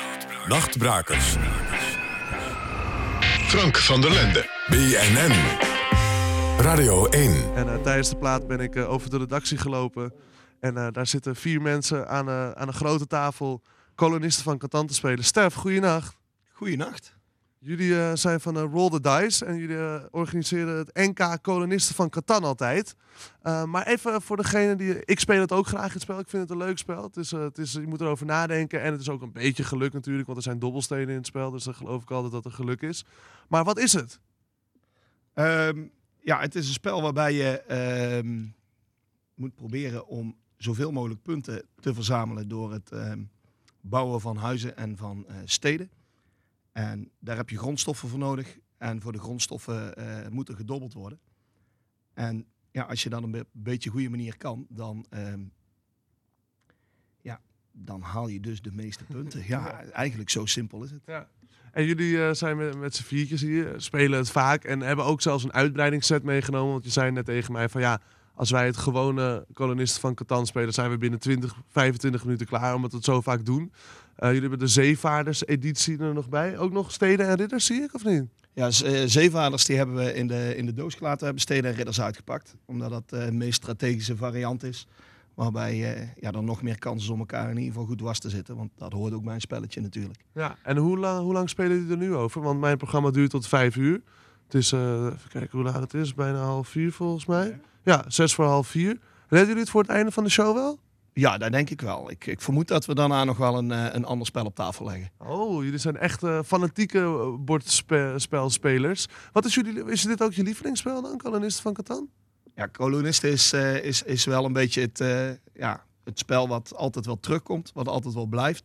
Nachtbrakers. Frank van der Lende. BNN. Radio 1. En tijdens de plaat ben ik over de redactie gelopen. En daar zitten 4 mensen aan een grote tafel kolonisten van Catan te spelen. Stef, goeienacht. Goeienacht. Jullie zijn van Roll the Dice en jullie organiseren het NK Kolonisten van Catan altijd. Maar even voor degene die... Ik speel het ook graag, het spel. Ik vind het een leuk spel. Je moet erover nadenken en het is ook een beetje geluk natuurlijk, want er zijn dobbelstenen in het spel. Dus dan geloof ik altijd dat er geluk is. Maar wat is het? Het is een spel waarbij je moet proberen om zoveel mogelijk punten te verzamelen door het bouwen van huizen en van steden. En daar heb je grondstoffen voor nodig. En voor de grondstoffen moet er gedobbeld worden. En ja, als je dat op een beetje goede manier kan, dan haal je dus de meeste punten. Ja, eigenlijk zo simpel is het. Ja. En jullie zijn met z'n viertjes hier, spelen het vaak en hebben ook zelfs een uitbreidingsset meegenomen. Want je zei net tegen mij van ja, als wij het gewone kolonisten van Catan spelen, zijn we binnen 25 minuten klaar, omdat we het zo vaak doen. Jullie hebben de zeevaarders-editie er nog bij. Ook nog steden en ridders, zie ik, of niet? Ja, zeevaarders die hebben we in de doos gelaten, hebben steden en ridders uitgepakt. Omdat dat de meest strategische variant is. Waarbij dan nog meer kans is om elkaar in ieder geval goed was te zitten. Want dat hoort ook bij een spelletje natuurlijk. Ja, en hoe lang spelen jullie er nu over? Want mijn programma duurt tot 5 uur. Het is, even kijken hoe laat het is, bijna 3:30 volgens mij. Ja, 3:45. Redden jullie het voor het einde van de show wel? Ja, dat denk ik wel. Ik vermoed dat we daarna nog wel een ander spel op tafel leggen. Oh, jullie zijn echt fanatieke bordspelspelers. Is dit ook je lievelingsspel dan, Kolonisten van Catan? Ja, Kolonisten is wel een beetje het spel wat altijd wel terugkomt, wat altijd wel blijft.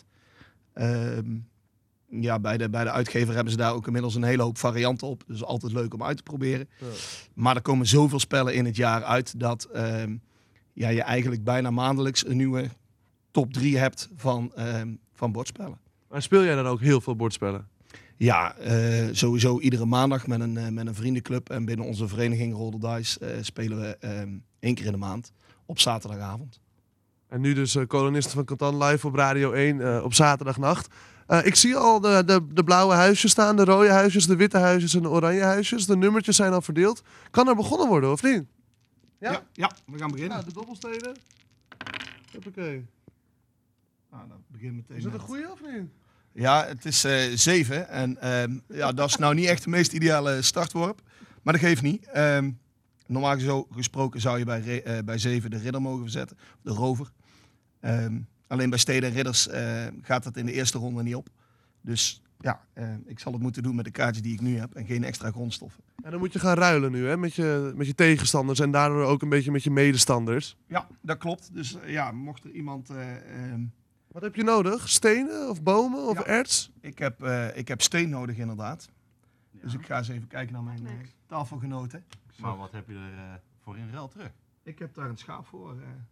Bij de uitgever hebben ze daar ook inmiddels een hele hoop varianten op. Dus altijd leuk om uit te proberen. Ja. Maar er komen zoveel spellen in het jaar uit dat je eigenlijk bijna maandelijks een nieuwe top 3 hebt van bordspellen. Maar speel jij dan ook heel veel bordspellen? Ja, sowieso iedere maandag met een vriendenclub. En binnen onze vereniging Roll the Dice spelen we 1 keer in de maand op zaterdagavond. En nu dus Kolonisten van Catan live op Radio 1 op zaterdagnacht. Ik zie al de blauwe huisjes staan, de rode huisjes, de witte huisjes en de oranje huisjes. De nummertjes zijn al verdeeld. Kan er begonnen worden, of niet? Ja, we gaan beginnen. Ja, de dobbelstenen. Hoppakee. Nou, dan begin meteen. Is het een goeie of niet? Ja, het is 7. En dat is nou niet echt de meest ideale startworp. Maar dat geeft niet. Normaal gesproken zou je bij 7 de ridder mogen verzetten. De rover. Alleen bij steden en ridders gaat dat in de eerste ronde niet op. Dus ik zal het moeten doen met de kaartjes die ik nu heb. En geen extra grondstoffen. En dan moet je gaan ruilen nu, hè? Met je tegenstanders. En daardoor ook een beetje met je medestanders. Ja, dat klopt. Dus mocht er iemand... Wat heb je nodig? Stenen of bomen of erts? Ik heb steen nodig inderdaad. Ja. Dus ik ga eens even kijken naar mijn tafelgenoten. Maar wat heb je er voor in ruil terug? Ik heb daar een schaap voor.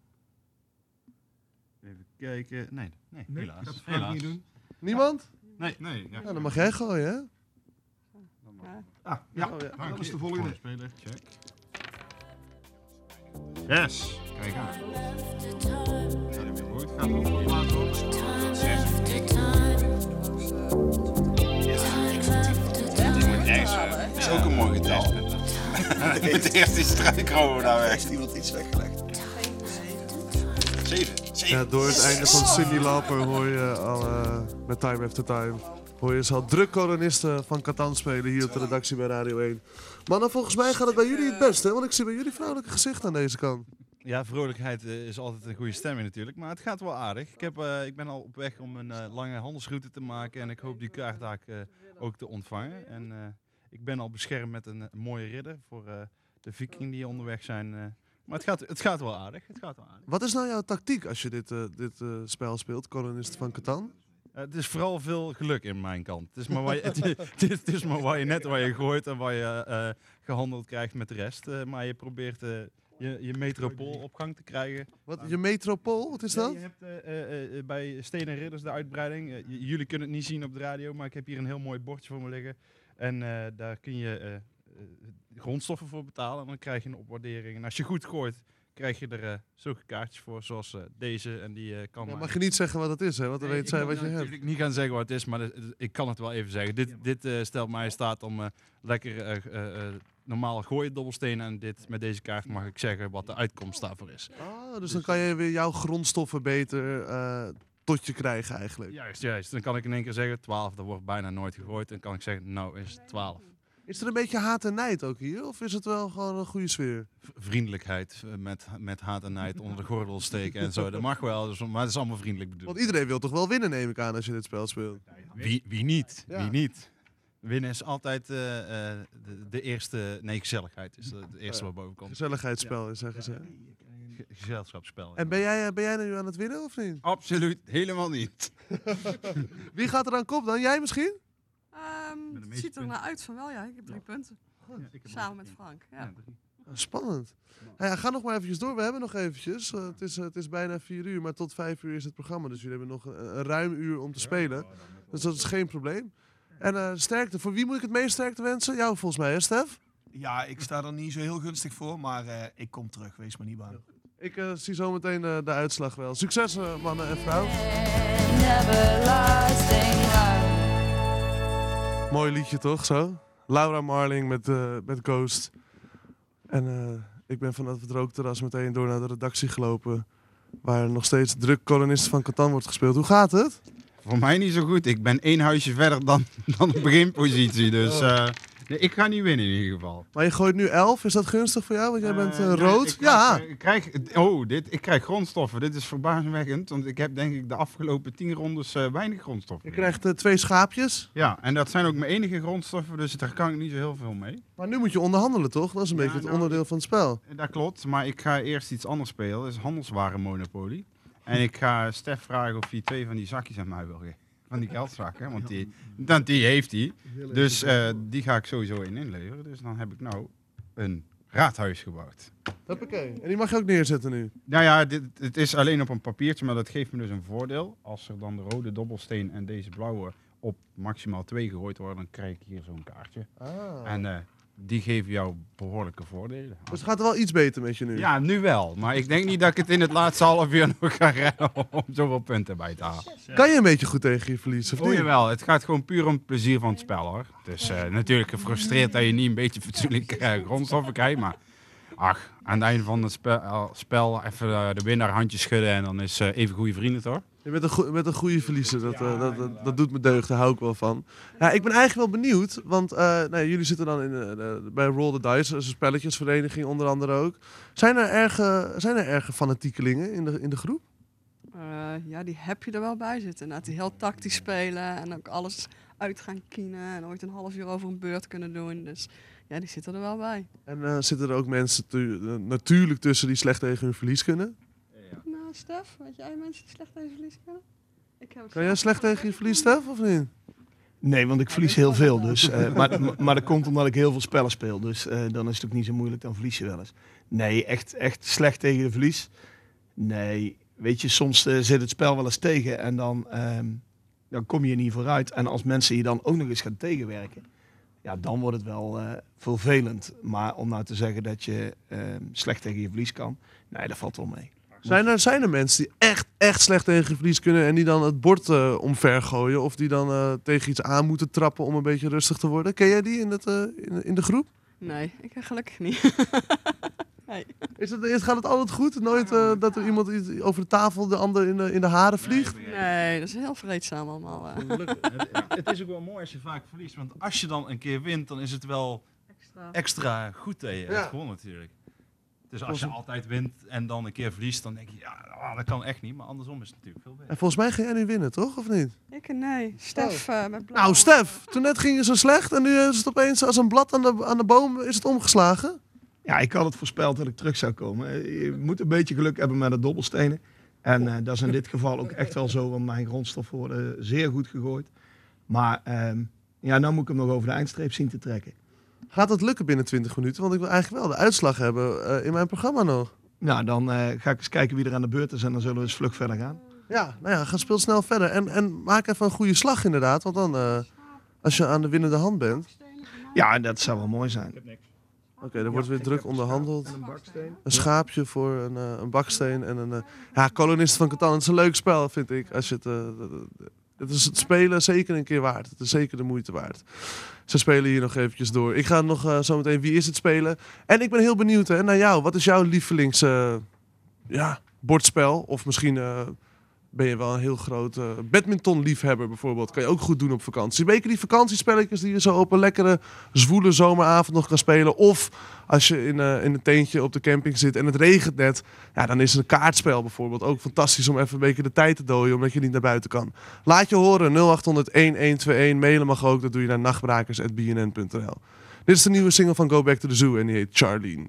Even kijken. Nee, helaas. Dat ga ik niet doen. Niemand? Nee. Ja, dan mag jij gooien, hè? Dat is de volgende. Speler, check. Yes! Kijk aan. Dat heb je goed. Gaat nog een maand door. 6. Dat is ook een mooi getal. Met eerst die struikrover daar weg. Heeft iemand iets weggelegd? 7. Ja, door het einde van Cyndi Lauper hoor je al met Time After Time. Hoor je ze al druk kolonisten van Catan spelen hier op de redactie bij Radio 1. Mannen, volgens mij gaat het bij jullie het best, hè? Want ik zie bij jullie vrouwelijke gezicht aan deze kant. Ja, vrolijkheid is altijd een goede stemming natuurlijk, maar het gaat wel aardig. Ik ben al op weg om een lange handelsroute te maken en ik hoop die kaarthaak ook te ontvangen. En ik ben al beschermd met een mooie ridder voor de Viking die onderweg zijn. Maar het gaat wel aardig. Wat is nou jouw tactiek als je dit spel speelt, Kolonisten van Catan? Het is vooral veel geluk in mijn kant. Het is maar waar je, net waar je gooit en waar je gehandeld krijgt met de rest. Maar je probeert je metropool op gang te krijgen. Wat, je metropool? Wat is dat? Je hebt bij Steen en Ridders de uitbreiding. Jullie kunnen het niet zien op de radio, maar ik heb hier een heel mooi bordje voor me liggen. En daar kun je grondstoffen voor betalen en dan krijg je een opwaardering. En als je goed gooit, krijg je er zulke kaartjes voor, zoals deze. En die kan... Ja, mag je niet zeggen wat het is, hè? Want dan weet zij wat je hebt. Ik natuurlijk niet gaan zeggen wat het is, maar ik kan het wel even zeggen. Dit stelt mij in staat om lekker normaal gooien dobbelstenen. En met deze kaart mag ik zeggen wat de uitkomst daarvoor is. Oh, dus dan kan je weer jouw grondstoffen beter tot je krijgen eigenlijk. Juist. Dan kan ik in één keer zeggen 12, dat wordt bijna nooit gegooid. En kan ik zeggen, nou is het 12. Is er een beetje haat en nijd ook hier? Of is het wel gewoon een goede sfeer? Vriendelijkheid met haat en nijd onder de gordel steken en zo. Dat mag wel, maar het is allemaal vriendelijk bedoeld. Want iedereen wil toch wel winnen, neem ik aan, als je dit spel speelt. Wie niet? Ja. Wie niet? Winnen is altijd de eerste... Nee, gezelligheid is het eerste wat boven komt. Gezelligheidsspel, zeggen ze. Gezelschapsspel. En ben jij nu aan het winnen of niet? Absoluut helemaal niet. Wie gaat er aan kop dan? Jij misschien? Met de Het meeste ziet er punten. naar uit van wel, ja. Ik heb 3 punten. Samen met Frank. Ja. Spannend. Nou ja, ga nog maar eventjes door. We hebben nog eventjes. Het is bijna 4 uur, maar tot 5 uur is het programma. Dus jullie hebben nog een ruim uur om te spelen. Dus dat is geen probleem. En sterkte. Voor wie moet ik het meest sterkte wensen? Jou volgens mij, hè Stef? Ja, ik sta er niet zo heel gunstig voor, maar ik kom terug. Wees maar niet bang. Ik zie zo meteen de uitslag wel. Succes mannen en vrouwen. Mooi liedje toch, zo? Laura Marling met Ghost. En ik ben vanaf het rookterras meteen door naar de redactie gelopen. Waar nog steeds druk kolonisten van Catan wordt gespeeld. Hoe gaat het? Voor mij niet zo goed. Ik ben 1 huisje verder dan de beginpositie. Dus nee, ik ga niet winnen in ieder geval. Maar je gooit nu 11. Is dat gunstig voor jou? Want jij bent Nee, rood. Ja. Ik krijg grondstoffen. Dit is verbazingwekkend. Want ik heb denk ik de afgelopen 10 rondes weinig grondstoffen. Je krijgt 2 schaapjes. Ja, en dat zijn ook mijn enige grondstoffen. Dus daar kan ik niet zo heel veel mee. Maar nu moet je onderhandelen, toch? Dat is een beetje het onderdeel van het spel. Dat klopt. Maar ik ga eerst iets anders spelen. Dat is handelswarenmonopolie. En ik ga Stef vragen of hij 2 van die zakjes aan mij wil geven. Van die geldzakken, want die heeft hij. Dus die ga ik sowieso inleveren. Dus dan heb ik nou een raadhuis gebouwd. Hoppakee. En die mag je ook neerzetten nu. Nou ja, het is alleen op een papiertje, maar dat geeft me dus een voordeel. Als er dan de rode dobbelsteen en deze blauwe op maximaal 2 gegooid worden, dan krijg ik hier zo'n kaartje. En die geven jou behoorlijke voordelen. Dus het gaat er wel iets beter met je nu. Ja, nu wel. Maar ik denk niet dat ik het in het laatste half uur nog ga redden om zoveel punten bij te halen. Kan je een beetje goed tegen je verlies, of Oh niet? jawel, het gaat gewoon puur om het plezier van het spel hoor. Dus natuurlijk gefrustreerd dat je niet een beetje fatsoenlijk grondstoffen krijgt. Maar ach, aan het einde van het spel even de winnaar handjes schudden en dan is even goede vrienden toch? Je bent een goede verliezer, dat doet me deugd, daar hou ik wel van. Ja, ik ben eigenlijk wel benieuwd, want jullie zitten dan bij Roll the Dice, een spelletjesvereniging onder andere ook. Zijn er erge fanatiekelingen in de groep? Ja, die heb je er wel bij zitten. Inderdaad, die heel tactisch spelen en ook alles uit gaan kienen. En ooit een half uur over een beurt kunnen doen. Dus ja, die zitten er wel bij. En zitten er ook mensen natuurlijk tussen die slecht tegen hun verlies kunnen? Nou, Stef, weet jij mensen die slecht tegen verlies kunnen? Kan jij slecht tegen je verlies, Stef, of niet? Nee, want ik verlies heel veel. Dus, maar dat komt omdat ik heel veel spellen speel. Dus dan is het ook niet zo moeilijk, dan verlies je wel eens. Nee, echt slecht tegen de verlies. Nee, weet je, soms zit het spel wel eens tegen en dan kom je niet vooruit. En als mensen je dan ook nog eens gaan tegenwerken, ja, dan wordt het wel vervelend. Maar om nou te zeggen dat je slecht tegen je verlies kan, nee, dat valt wel mee. Zijn er mensen die echt slecht tegen je verlies kunnen en die dan het bord omver gooien? Of die dan tegen iets aan moeten trappen om een beetje rustig te worden? Ken jij die in de groep? Nee, ik gelukkig niet. Nee. Gaat het altijd goed? Nooit dat er iemand iets over de tafel de ander in de haren vliegt? Nee, dat is heel vreedzaam allemaal. Het is ook wel mooi als je vaak verliest. Want als je dan een keer wint, dan is het wel extra goed dat je hebt gewonnen natuurlijk. Dus als je altijd wint en dan een keer verliest, dan denk je, ja, dat kan echt niet. Maar andersom is het natuurlijk veel beter. En volgens mij ga jij nu winnen, toch? Of niet? Nee. Stef met blauw. Nou, Stef, toen net ging je zo slecht en nu is het opeens als een blad aan de boom is het omgeslagen. Ja, ik had het voorspeld dat ik terug zou komen. Je moet een beetje geluk hebben met de dobbelstenen. En dat is in dit geval ook echt wel zo, want mijn grondstoffen worden zeer goed gegooid. Maar nou moet ik hem nog over de eindstreep zien te trekken. Gaat dat lukken binnen 20 minuten? Want ik wil eigenlijk wel de uitslag hebben in mijn programma nog. Nou, dan ga ik eens kijken wie er aan de beurt is en dan zullen we eens vlug verder gaan. Ja, speel snel verder. En maak even een goede slag inderdaad. Want dan, als je aan de winnende hand bent. Ja, dat zou wel mooi zijn. Oké, er wordt weer druk onderhandeld. Een baksteen. Een schaapje voor een baksteen en een... ja, Kolonisten van Catan. Het is een leuk spel, vind ik. Als je het is het spelen zeker een keer waard. Het is zeker de moeite waard. Ze spelen hier nog eventjes door. Ik ga nog zometeen Wie is het spelen. En ik ben heel benieuwd naar jou. Wat is jouw lievelings bordspel? Of misschien ben je wel een heel groot badmintonliefhebber bijvoorbeeld. Kan je ook goed doen op vakantie. Ben je die vakantiespelletjes die je zo op een lekkere zwoele zomeravond nog kan spelen? Of als je in een tentje op de camping zit en het regent net. Ja, dan is een kaartspel bijvoorbeeld ook fantastisch om even een beetje de tijd te dooien. Omdat je niet naar buiten kan. Laat je horen 0800-1121. Mailen mag ook. Dat doe je naar nachtbrakers@bnn.nl. Dit is de nieuwe single van Go Back to the Zoo en die heet Charlene.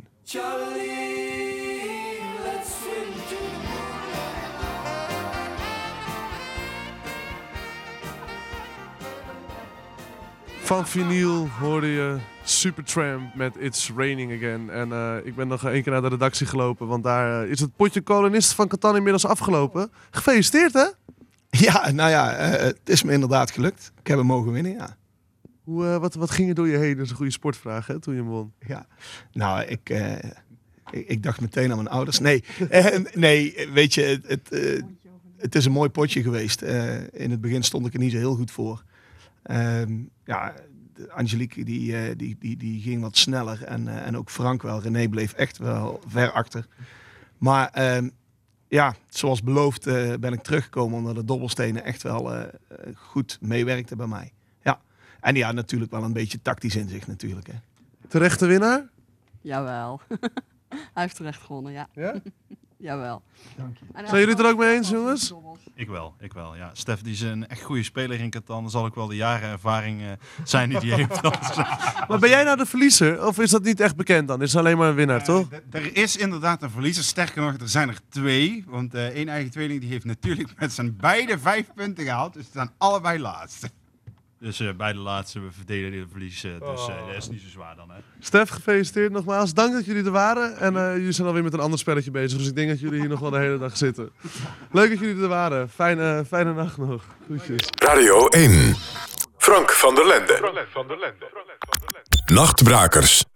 Van vinyl hoorde je Supertramp met It's Raining Again. En ik ben nog 1 keer naar de redactie gelopen, want daar is het potje Kolonisten van Catan inmiddels afgelopen. Gefeliciteerd, hè? Ja, nou ja, het is me inderdaad gelukt. Ik heb hem mogen winnen, ja. Wat ging er door je heen? Dat is een goede sportvraag, hè, toen je hem won. Ja, nou, ik dacht meteen aan mijn ouders. Nee, nee, weet je, het is een mooi potje geweest. In het begin stond ik er niet zo heel goed voor. Ja, Angelique die ging wat sneller en ook Frank wel. René bleef echt wel ver achter. Maar ja, zoals beloofd ben ik teruggekomen omdat de dobbelstenen echt wel goed meewerkten bij mij. Ja, en ja, natuurlijk wel een beetje tactisch inzicht natuurlijk. Hè. Terechte winnaar? Jawel. Hij heeft terecht gewonnen, ja. Ja? Jawel. Dank je. Zijn jullie het er ook mee eens, jongens? Ik wel, ja. Stef die is een echt goede speler in Catan. Dan zal ook wel de jaren ervaring zijn die hij heeft. Maar ben jij nou de verliezer? Of is dat niet echt bekend dan? Is het alleen maar een winnaar, toch? Er is inderdaad een verliezer. Sterker nog, er zijn er 2. Want één eigen tweeling die heeft natuurlijk met zijn beide 5 punten gehaald. Dus ze staan allebei laatste. Dus beide laatste, we verdelen de verlies. Dus dat is niet zo zwaar dan. Hè. Stef, gefeliciteerd nogmaals. Dank dat jullie er waren. En jullie zijn alweer met een ander spelletje bezig. Dus ik denk dat jullie hier nog wel de hele dag zitten. Leuk dat jullie er waren. Fijne nacht nog. Groetjes. Radio 1. Frank van der Lende. Nachtbrakers.